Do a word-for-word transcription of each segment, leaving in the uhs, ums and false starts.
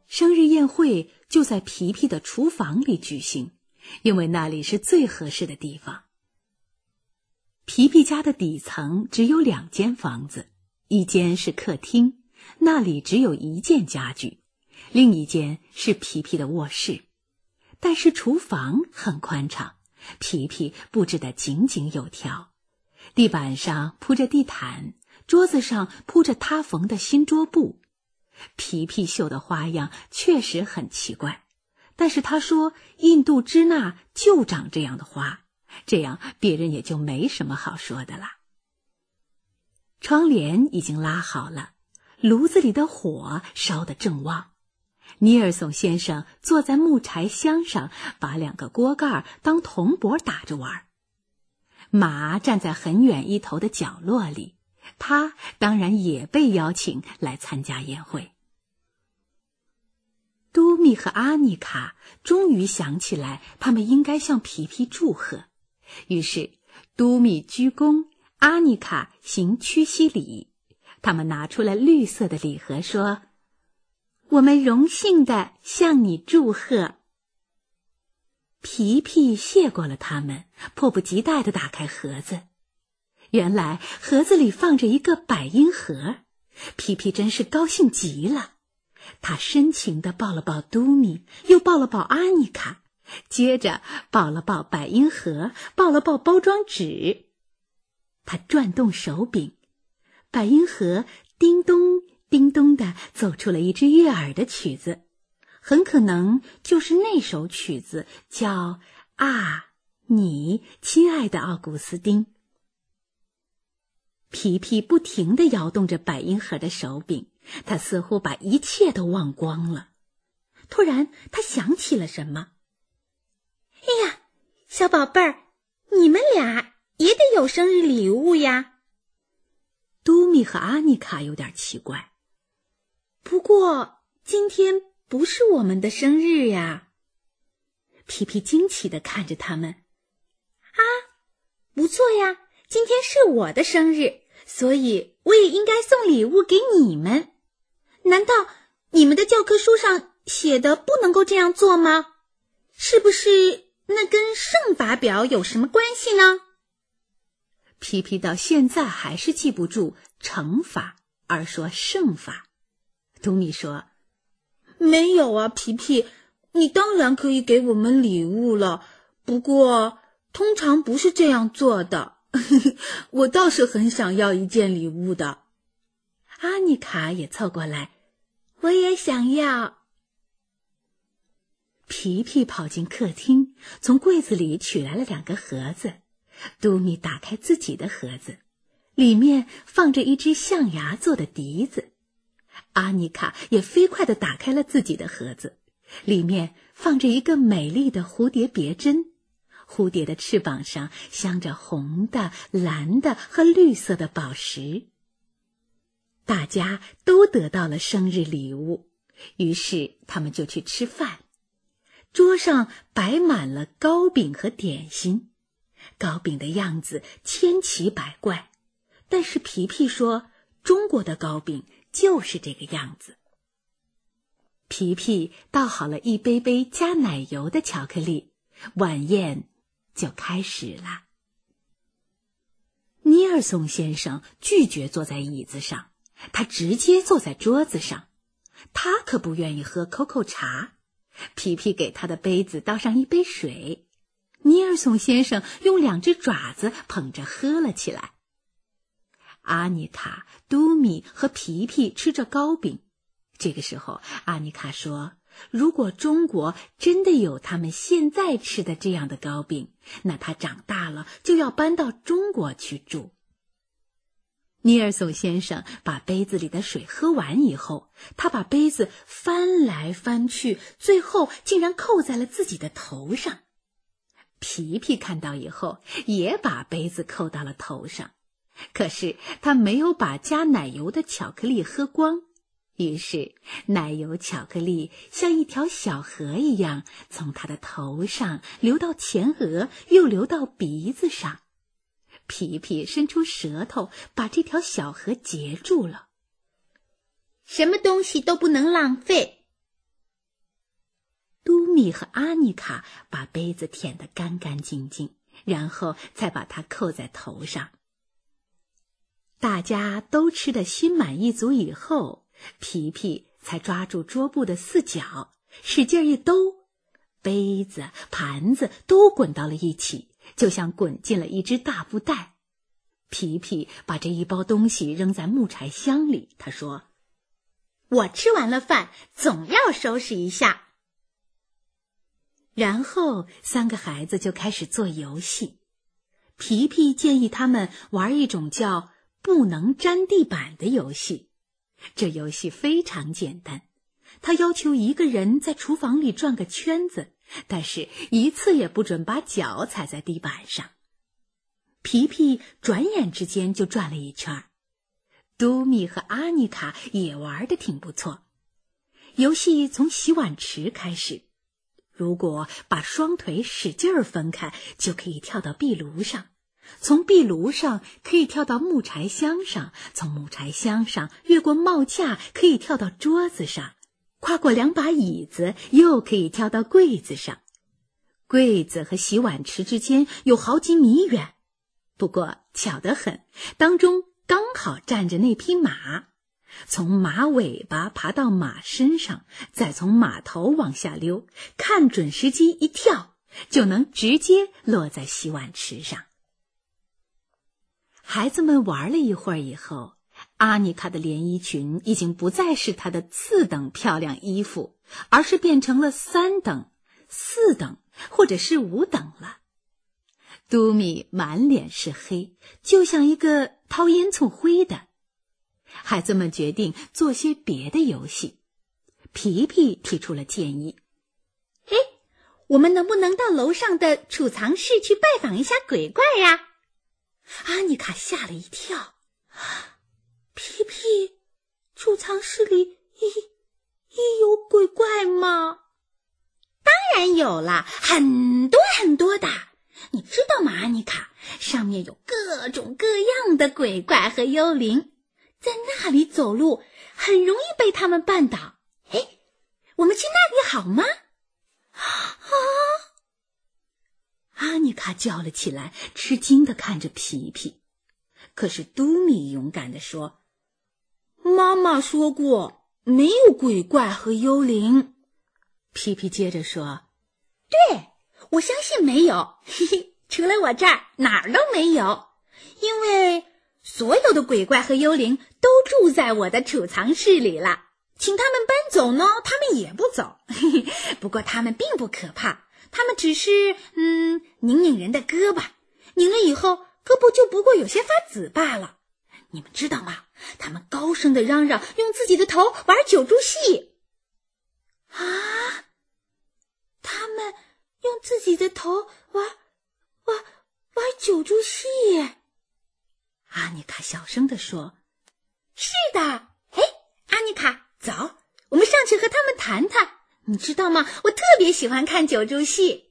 生日宴会就在皮皮的厨房里举行，因为那里是最合适的地方。皮皮家的底层只有两间房子，一间是客厅，那里只有一件家具，另一间是皮皮的卧室。但是厨房很宽敞，皮皮布置得井井有条，地板上铺着地毯，桌子上铺着他缝的新桌布。皮皮绣的花样确实很奇怪，但是他说印度支那就长这样的花，这样别人也就没什么好说的啦。窗帘已经拉好了，炉子里的火烧得正旺。尼尔松先生坐在木柴箱上，把两个锅盖当铜钵打着玩。马站在很远一头的角落里，他当然也被邀请来参加宴会。都米和阿妮卡终于想起来他们应该向皮皮祝贺，于是都米鞠躬，阿妮卡行屈膝礼。他们拿出了绿色的礼盒，说：我们荣幸地向你祝贺。皮皮谢过了他们，迫不及待地打开盒子。原来盒子里放着一个百音盒，皮皮真是高兴极了。他深情地抱了抱都米，又抱了抱阿妮卡，接着抱了抱百音盒，抱了抱包装纸。他转动手柄，百音盒叮咚叮咚地奏出了一支悦耳的曲子，很可能就是那首曲子，叫《啊，你亲爱的奥古斯丁》。皮皮不停地摇动着百音盒的手柄，他似乎把一切都忘光了。突然他想起了什么，哎呀，小宝贝儿，你们俩也得有生日礼物呀。都米和阿妮卡有点奇怪，不过今天不是我们的生日呀。皮皮惊奇地看着他们，啊，不错呀，今天是我的生日，所以我也应该送礼物给你们。难道你们的教科书上写的不能够这样做吗？是不是那跟圣法表有什么关系呢？皮皮到现在还是记不住乘法，而说圣法。都米说，没有啊，皮皮，你当然可以给我们礼物了，不过通常不是这样做的。我倒是很想要一件礼物的。阿妮卡也凑过来，我也想要。皮皮跑进客厅，从柜子里取来了两个盒子。都米打开自己的盒子，里面放着一只象牙做的笛子。阿妮卡也飞快地打开了自己的盒子，里面放着一个美丽的蝴蝶别针，蝴蝶的翅膀上镶着红的、蓝的和绿色的宝石。大家都得到了生日礼物，于是他们就去吃饭。桌上摆满了糕饼和点心，糕饼的样子千奇百怪，但是皮皮说中国的糕饼就是这个样子。皮皮倒好了一杯杯加奶油的巧克力，晚宴就开始了。尼尔松先生拒绝坐在椅子上，他直接坐在桌子上。他可不愿意喝 C O C O 茶。皮皮给他的杯子倒上一杯水，尼尔松先生用两只爪子捧着喝了起来。阿妮卡、都米和皮皮吃着糕饼。这个时候，阿妮卡说，如果中国真的有他们现在吃的这样的糕饼，那他长大了就要搬到中国去住。尼尔松先生把杯子里的水喝完以后，他把杯子翻来翻去，最后竟然扣在了自己的头上。皮皮看到以后，也把杯子扣到了头上，可是他没有把加奶油的巧克力喝光，于是奶油巧克力像一条小河一样，从他的头上流到前额，又流到鼻子上。皮皮伸出舌头，把这条小河截住了。什么东西都不能浪费。 米和阿妮卡把杯子舔得干干净净，然后才把它扣在头上。大家都吃得心满意足以后，皮皮才抓住桌布的四角，使劲一兜，杯子、盘子都滚到了一起，就像滚进了一只大布袋。皮皮把这一包东西扔在木柴箱里，他说：“ 我吃完了饭，总要收拾一下。” 然后三个孩子就开始做游戏。皮皮建议他们玩一种叫不能沾地板的游戏。这游戏非常简单，他要求一个人在厨房里转个圈子，但是一次也不准把脚踩在地板上。皮皮转眼之间就转了一圈，嘟米和阿妮卡也玩得挺不错。游戏从洗碗池开始，如果把双腿使劲儿分开，就可以跳到壁炉上，从壁炉上可以跳到木柴箱上，从木柴箱上越过帽架可以跳到桌子上，跨过两把椅子又可以跳到柜子上。柜子和洗碗池之间有好几米远，不过巧得很，当中刚好站着那匹马。从马尾巴爬到马身上，再从马头往下溜，看准时机一跳，就能直接落在洗碗池上。孩子们玩了一会儿以后，阿妮卡的连衣裙已经不再是她的次等漂亮衣服，而是变成了三等、四等或者是五等了。嘟米满脸是黑，就像一个掏烟囱灰的。孩子们决定做些别的游戏。皮皮提出了建议：“ 哎，我们能不能到楼上的储藏室去拜访一下鬼怪呀？” 阿妮卡吓了一跳。皮皮，储藏室里也也有鬼怪吗？ 当然有啦，很多很多的。你知道吗，阿妮卡，上面有各种各样的鬼怪和幽灵，在那里走路很容易被他们绊倒。哎，我们去那里好吗？ 啊！阿妮卡叫了起来，吃惊地看着皮皮。可是嘟米勇敢地说：“妈妈说过，没有鬼怪和幽灵。”皮皮接着说：“ 对，我相信没有，嘿嘿，除了我这儿哪儿都没有，因为所有的鬼怪和幽灵都住在我的储藏室里了。请他们搬走呢，他们也不走。嘿嘿，不过他们并不可怕，他们只是嗯拧拧人的胳膊，拧了以后胳膊就不过有些发紫罢了。你们知道吗？他们高声地嚷嚷，用自己的头玩九珠戏。” 啊！他们用自己的头玩玩玩九珠戏？阿妮卡小声地说：“ 是的。哎，阿妮卡，走，我们上去和他们谈谈。你知道吗？我特别喜欢看九珠戏。”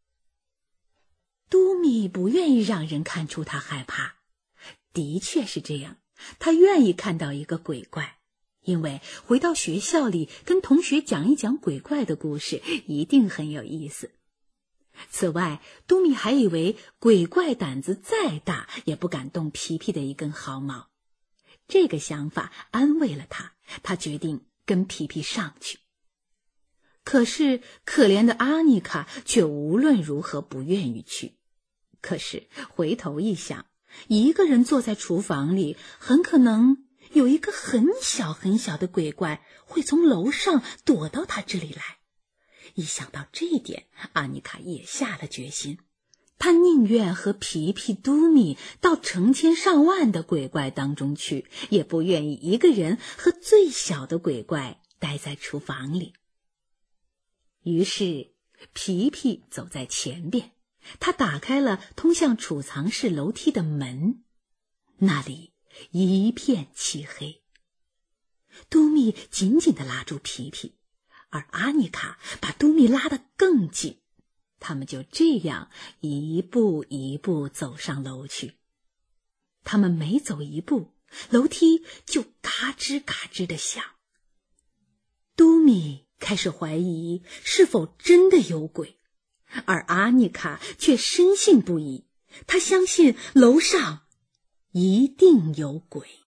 嘟米不愿意让人看出他害怕。的确是这样，他愿意看到一个鬼怪，因为回到学校里跟同学讲一讲鬼怪的故事一定很有意思。此外，嘟米还以为鬼怪胆子再大也不敢动皮皮的一根毫毛。这个想法安慰了他，他决定跟皮皮上去。可是可怜的阿妮卡却无论如何不愿意去。可是回头一想，一个人坐在厨房里，很可能有一个很小很小的鬼怪会从楼上躲到他这里来。一想到这一点，阿妮卡也下了决心。她宁愿和皮皮、嘟米到成千上万的鬼怪当中去，也不愿意一个人和最小的鬼怪待在厨房里。于是皮皮走在前边，他打开了通向储藏室楼梯的门，那里一片漆黑。嘟米紧紧地拉住皮皮，而阿妮卡把嘟米拉得更紧，他们就这样一步一步走上楼去。他们每走一步，楼梯就嘎吱嘎吱地响。嘟米开始怀疑是否真的有鬼，而阿妮卡却深信不疑，她相信楼上一定有鬼。